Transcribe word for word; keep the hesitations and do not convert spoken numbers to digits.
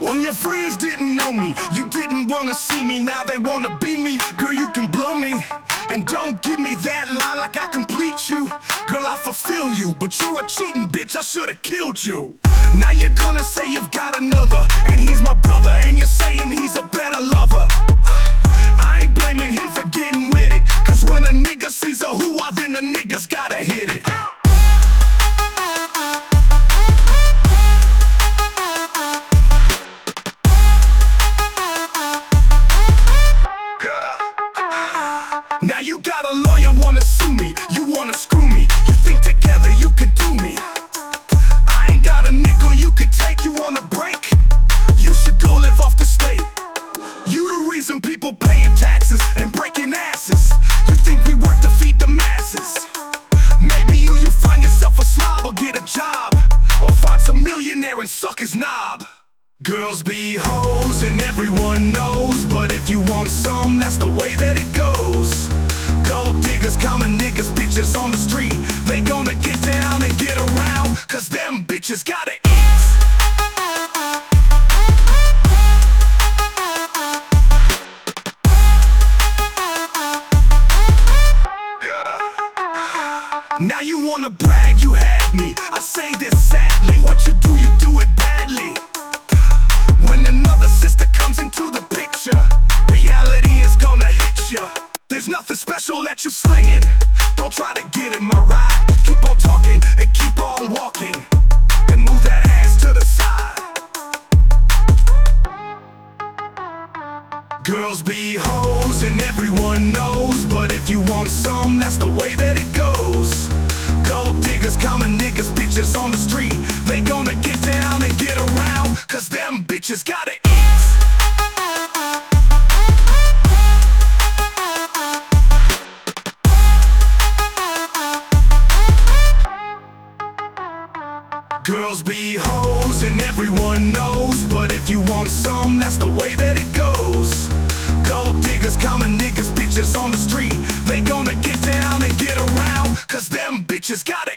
When your friends didn't know me, you didn't wanna see me. Now they wanna be me. Girl, you can blow me, and don't give me that lie like I complete you. Girl, I fulfill you, but you're a cheating bitch, I should've killed you. Now you're gonna say you've got another, and he's my brother, and you're saying he's a better lover. I ain't blaming him for getting with it, cause when a nigga sees a hoo-ah, then the niggas gotta hit it. Now you got a lawyer, wanna sue me, you wanna screw me. You think together you could do me. I ain't got a nickel you could take, you wanna break? You should go live off the state. You the reason people paying taxes and breaking asses. You think we work to feed the masses. Maybe you, you find yourself a slob or get a job, or find some millionaire and suck his knob. Girls be hoes and everyone knows, but if you want some, that's the way that it goes. Gold diggers, common niggas, bitches on the street, they gonna get down and get around, cause them bitches gotta eat. Now you wanna brag, you had me. I say this sadly, what you do, you do it badly. When another sister comes into the picture, reality is gonna hit ya. There's nothing special that you slinging. Don't try to get in my ride. Keep on talking and keep on walking, and move that ass to the side. Girls be hoes and everyone knows, but if you want some, that's the way that it goes. Gold diggers, common niggas, bitches on the street, they gonna get down and get around, cause them bitches gotta eat. Girls be hoes and everyone knows, but if you want some, that's the way that it goes. Gold diggers, common niggas, bitches on the street, they gonna get down and get around, cause them bitches gotta